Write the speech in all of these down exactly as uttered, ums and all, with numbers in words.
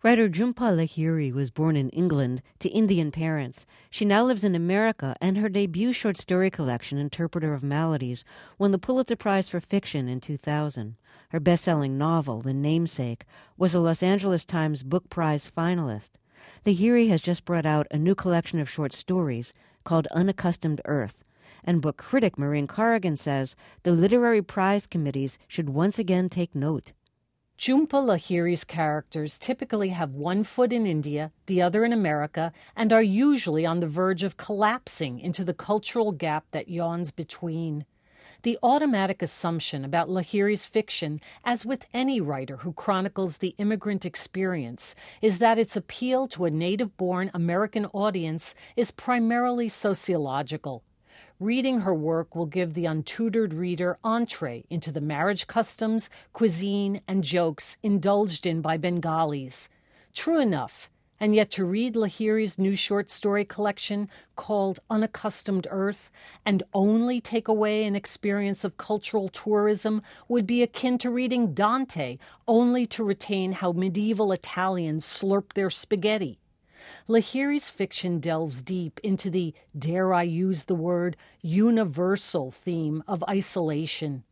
Writer Jhumpa Lahiri was born in England to Indian parents. She now lives in America, and her debut short story collection, Interpreter of Maladies, won the Pulitzer Prize for Fiction in two thousand. Her best-selling novel, The Namesake, was a Los Angeles Times Book Prize finalist. Lahiri has just brought out a new collection of short stories called Unaccustomed Earth, and book critic Maureen Corrigan says the literary prize committees should once again take note. Jhumpa Lahiri's characters typically have one foot in India, the other in America, and are usually on the verge of collapsing into the cultural gap that yawns between. The automatic assumption about Lahiri's fiction, as with any writer who chronicles the immigrant experience, is that its appeal to a native-born American audience is primarily sociological. Reading her work will give the untutored reader entree into the marriage customs, cuisine, and jokes indulged in by Bengalis. True enough, and yet to read Lahiri's new short story collection called Unaccustomed Earth and only take away an experience of cultural tourism would be akin to reading Dante only to retain how medieval Italians slurp their spaghetti. Lahiri's fiction delves deep into the, dare I use the word, universal theme of isolation.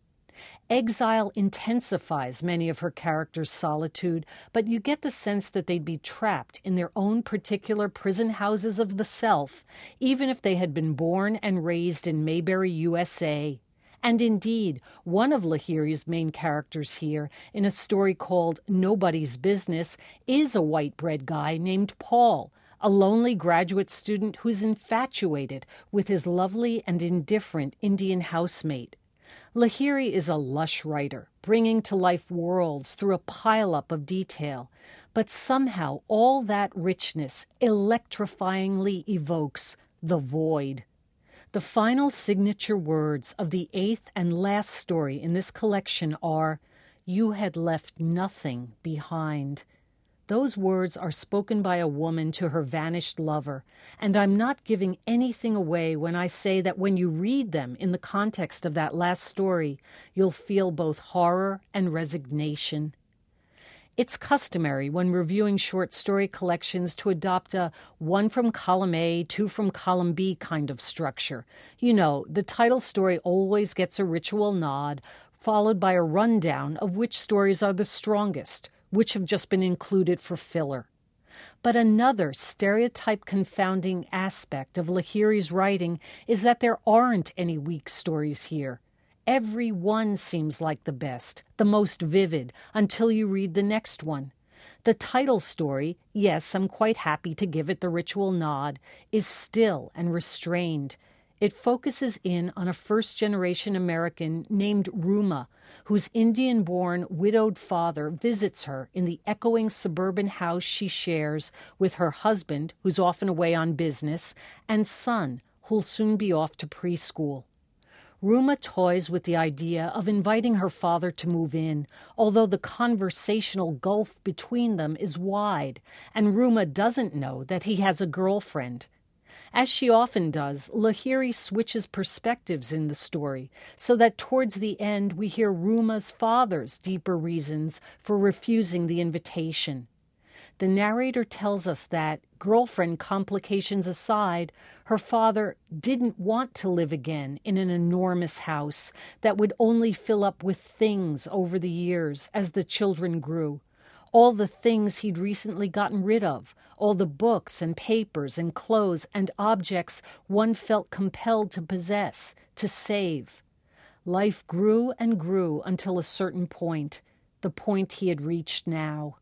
Exile intensifies many of her characters' solitude, but you get the sense that they'd be trapped in their own particular prison houses of the self, even if they had been born and raised in Mayberry, U S A. And indeed, one of Lahiri's main characters here, in a story called Nobody's Business, is a white-bread guy named Paul, a lonely graduate student who's infatuated with his lovely and indifferent Indian housemate. Lahiri is a lush writer, bringing to life worlds through a pileup of detail, but somehow all that richness electrifyingly evokes the void. The final signature words of the eighth and last story in this collection are, "You had left nothing behind." Those words are spoken by a woman to her vanished lover, and I'm not giving anything away when I say that when you read them in the context of that last story, you'll feel both horror and resignation. It's customary when reviewing short story collections to adopt a one from column A, two from column B kind of structure. You know, the title story always gets a ritual nod, followed by a rundown of which stories are the strongest, which have just been included for filler. But another stereotype-confounding aspect of Lahiri's writing is that there aren't any weak stories here. Every one seems like the best, the most vivid, until you read the next one. The title story, yes, I'm quite happy to give it the ritual nod, is still and restrained. It focuses in on a first-generation American named Ruma, whose Indian-born widowed father visits her in the echoing suburban house she shares with her husband, who's often away on business, and son, who'll soon be off to preschool. Ruma toys with the idea of inviting her father to move in, although the conversational gulf between them is wide, and Ruma doesn't know that he has a girlfriend. As she often does, Lahiri switches perspectives in the story, so that towards the end we hear Ruma's father's deeper reasons for refusing the invitation. The narrator tells us that, girlfriend complications aside, her father didn't want to live again in an enormous house that would only fill up with things over the years as the children grew. All the things he'd recently gotten rid of, all the books and papers and clothes and objects one felt compelled to possess, to save. Life grew and grew until a certain point, the point he had reached now.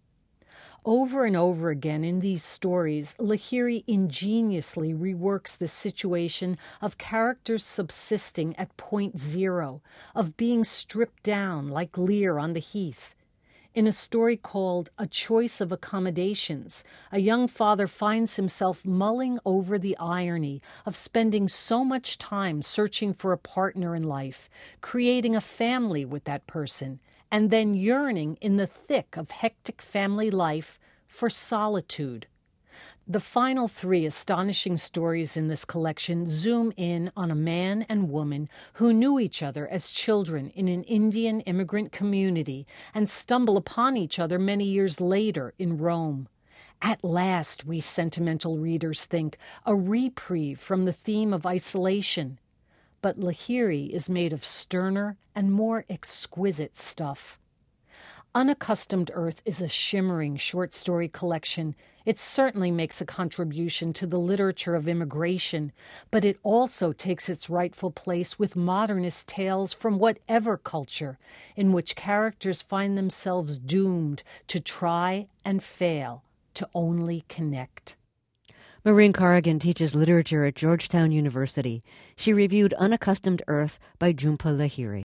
Over and over again in these stories, Lahiri ingeniously reworks the situation of characters subsisting at point zero, of being stripped down like Lear on the heath. In a story called A Choice of Accommodations, a young father finds himself mulling over the irony of spending so much time searching for a partner in life, creating a family with that person, and then yearning in the thick of hectic family life for solitude. The final three astonishing stories in this collection zoom in on a man and woman who knew each other as children in an Indian immigrant community and stumble upon each other many years later in Rome. At last, we sentimental readers think, a reprieve from the theme of isolation. But Lahiri is made of sterner and more exquisite stuff. Unaccustomed Earth is a shimmering short story collection. It certainly makes a contribution to the literature of immigration, but it also takes its rightful place with modernist tales from whatever culture, in which characters find themselves doomed to try and fail, to only connect. Maureen Corrigan teaches literature at Georgetown University. She reviewed Unaccustomed Earth by Jhumpa Lahiri.